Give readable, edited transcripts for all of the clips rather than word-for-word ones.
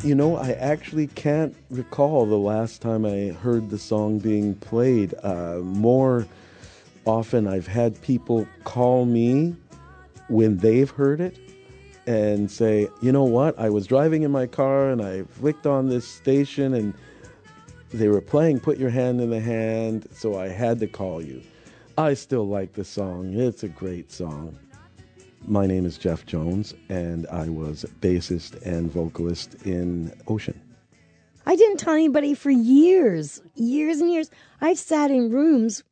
You know, I actually can't recall the last time I heard the song being played. More often, I've had people call me when they've heard it and say, you know what, I was driving in my car and I flicked on this station and they were playing Put Your Hand in the Hand, so I had to call you. I still like the song. It's a great song. My name is Jeff Jones, and I was bassist and vocalist in Ocean. I didn't tell anybody for years and years. I've sat in rooms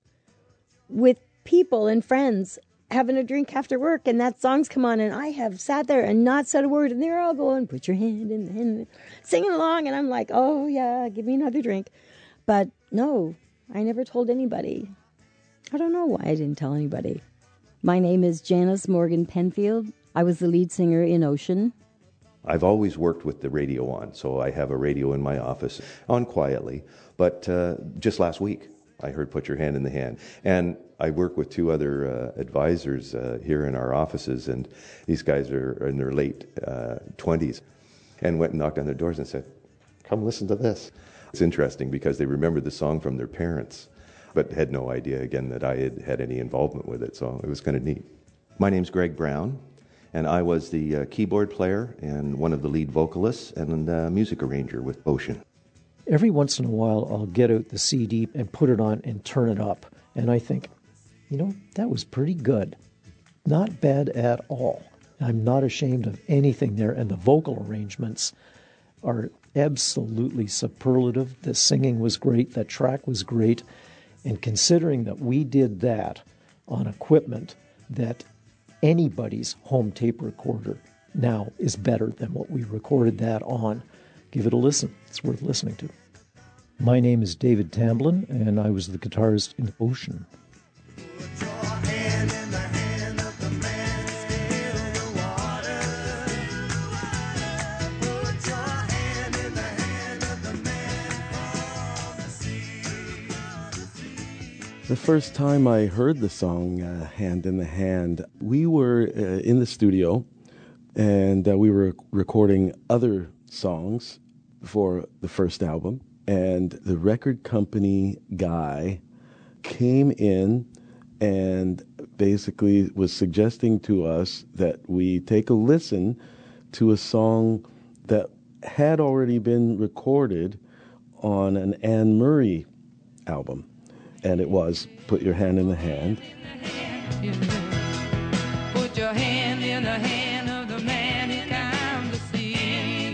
with people and friends having a drink after work, and that song's come on, and I have sat there and not said a word, and they're all going, put your hand in the hand, singing along, and I'm like, oh, yeah, give me another drink. But no, I never told anybody. I don't know why I didn't tell anybody. My name is Janice Morgan Penfield. I was the lead singer in Ocean. I've always worked with the radio on, so I have a radio in my office on quietly. But just last week, I heard Put Your Hand in the Hand. And I work with two other advisors here in our offices, and these guys are in their late 20s, and went and knocked on their doors and said, come listen to this. It's interesting because they remembered the song from their parents, but had no idea, again, that I had had any involvement with it, so it was kind of neat. My name's Greg Brown, and I was the keyboard player and one of the lead vocalists and music arranger with Ocean. Every once in a while, I'll get out the CD and put it on and turn it up, and I think, you know, that was pretty good. Not bad at all. I'm not ashamed of anything there, and the vocal arrangements are absolutely superlative. The singing was great, the track was great. And considering that we did that on equipment that anybody's home tape recorder now is better than what we recorded that on, give it a listen. It's worth listening to. My name is David Tamblin, and I was the guitarist in Ocean. The first time I heard the song Hand in the Hand, we were in the studio and we were recording other songs for the first album. And the record company guy came in and basically was suggesting to us that we take a listen to a song that had already been recorded on an Anne Murray album. And it was Put Your Hand in the Hand. Put your hand in the hand of the man you come to see.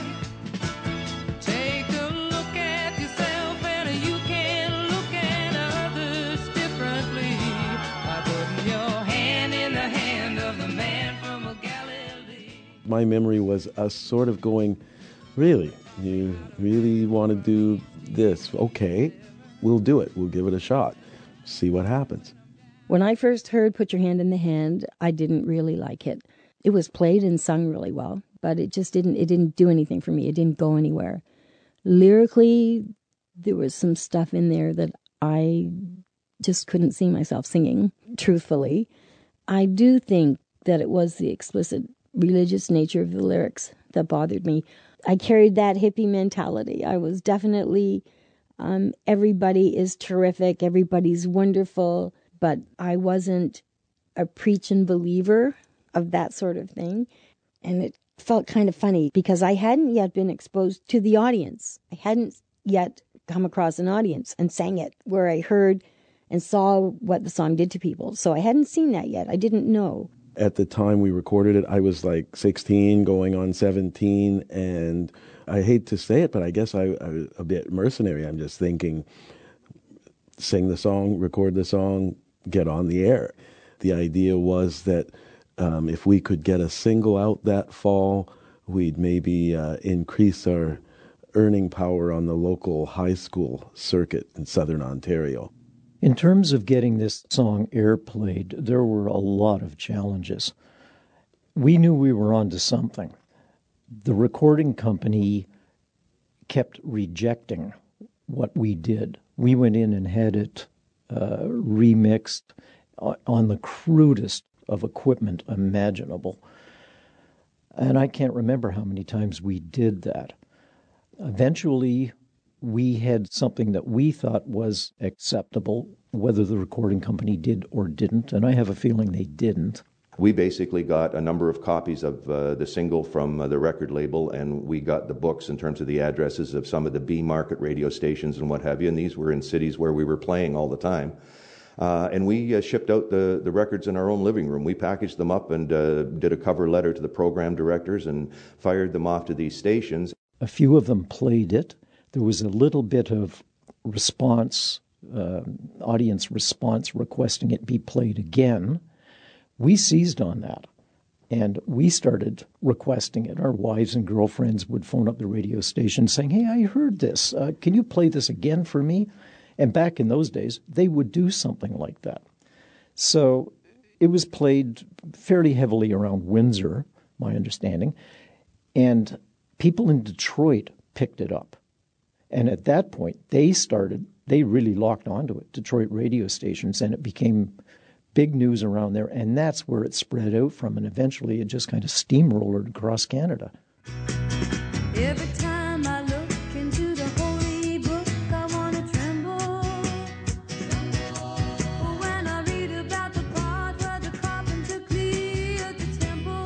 Take a look at yourself and you can look at others differently by putting your hand in the hand of the man from Galilee. My memory was us sort of going, really? You really want to do this? Okay. We'll do it. We'll give it a shot. See what happens. When I first heard Put Your Hand in the Hand, I didn't really like it. It was played and sung really well, but it didn't do anything for me. It didn't go anywhere. Lyrically, there was some stuff in there that I just couldn't see myself singing, truthfully. I do think that it was the explicit religious nature of the lyrics that bothered me. I carried that hippie mentality. I was definitely... everybody is terrific, everybody's wonderful, but I wasn't a preaching believer of that sort of thing. And it felt kind of funny because I hadn't yet been exposed to the audience. I hadn't yet come across an audience and sang it where I heard and saw what the song did to people. So I hadn't seen that yet. I didn't know. At the time we recorded it, I was like 16, going on 17, and I hate to say it, but I guess I was a bit mercenary. I'm just thinking, sing the song, record the song, get on the air. The idea was that if we could get a single out that fall, we'd maybe increase our earning power on the local high school circuit in Southern Ontario. In terms of getting this song airplayed, there were a lot of challenges. We knew we were onto something. The recording company kept rejecting what we did. We went in and had it remixed on the crudest of equipment imaginable. And I can't remember how many times we did that. Eventually, we had something that we thought was acceptable, whether the recording company did or didn't, and I have a feeling they didn't. We basically got a number of copies of the single from the record label, and we got the books in terms of the addresses of some of the B market radio stations and what have you, and these were in cities where we were playing all the time. And we shipped out the records in our own living room. We packaged them up and did a cover letter to the program directors and fired them off to these stations. A few of them played it. There was a little bit of response, audience response requesting it be played again. We seized on that, and we started requesting it. Our wives and girlfriends would phone up the radio station saying, "Hey, I heard this. Can you play this again for me?" And back in those days, they would do something like that. So it was played fairly heavily around Windsor, my understanding, and people in Detroit picked it up. And at that point, they really locked onto it, Detroit radio stations, and it became big news around there, and that's where it spread out from, and eventually it just kind of steamrollered across Canada. Every time I look into the holy book, I want to tremble. When I read about the part where the carpenter cleared the temple,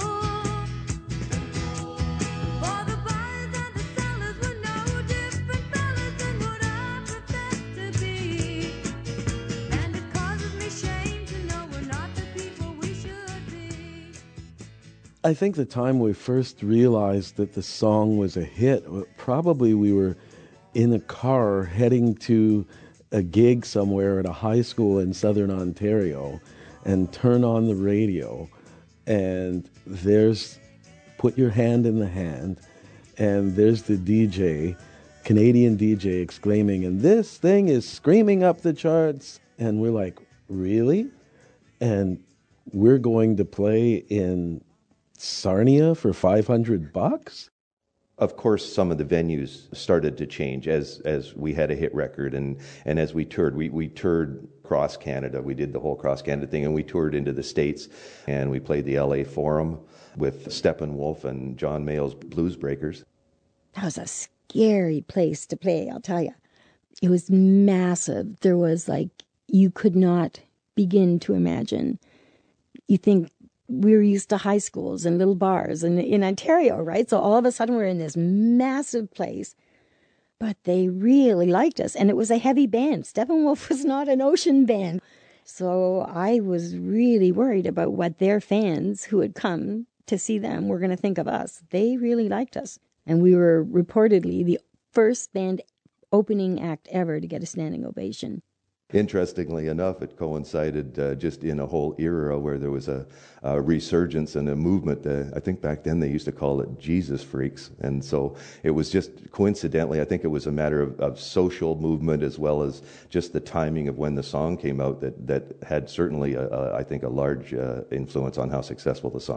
for the buyers and the sellers were no different fellas than what I profess to be, and it causes me shame to know we're not the people we should be. I think the time we first realized that the song was a hit, probably we were in a car heading to a gig somewhere at a high school in southern Ontario, and turn on the radio, and there's Put Your Hand in the Hand, and there's the DJ, Canadian DJ, exclaiming, "And this thing is screaming up the charts." And we're like, really? And we're going to play in Sarnia for $500? Of course, some of the venues started to change as we had a hit record, and as we toured. We toured across Canada. We did the whole cross Canada thing, and we toured into the States, and we played the LA Forum with Steppenwolf and John Mayall's Blues Breakers. That was a scary place to play, I'll tell you. It was massive. There was you could not begin to imagine. You think we were used to high schools and little bars in Ontario, right? So all of a sudden we're in this massive place, but they really liked us. And it was a heavy band. Steppenwolf was not an ocean band. So I was really worried about what their fans who had come to see them were going to think of us. They really liked us. And we were reportedly the first band opening act ever to get a standing ovation. Interestingly enough, it coincided just in a whole era where there was a resurgence and a movement. I think back then they used to call it Jesus Freaks. And so it was just coincidentally, I think it was a matter of social movement as well as just the timing of when the song came out that had certainly, I think, a large influence on how successful the song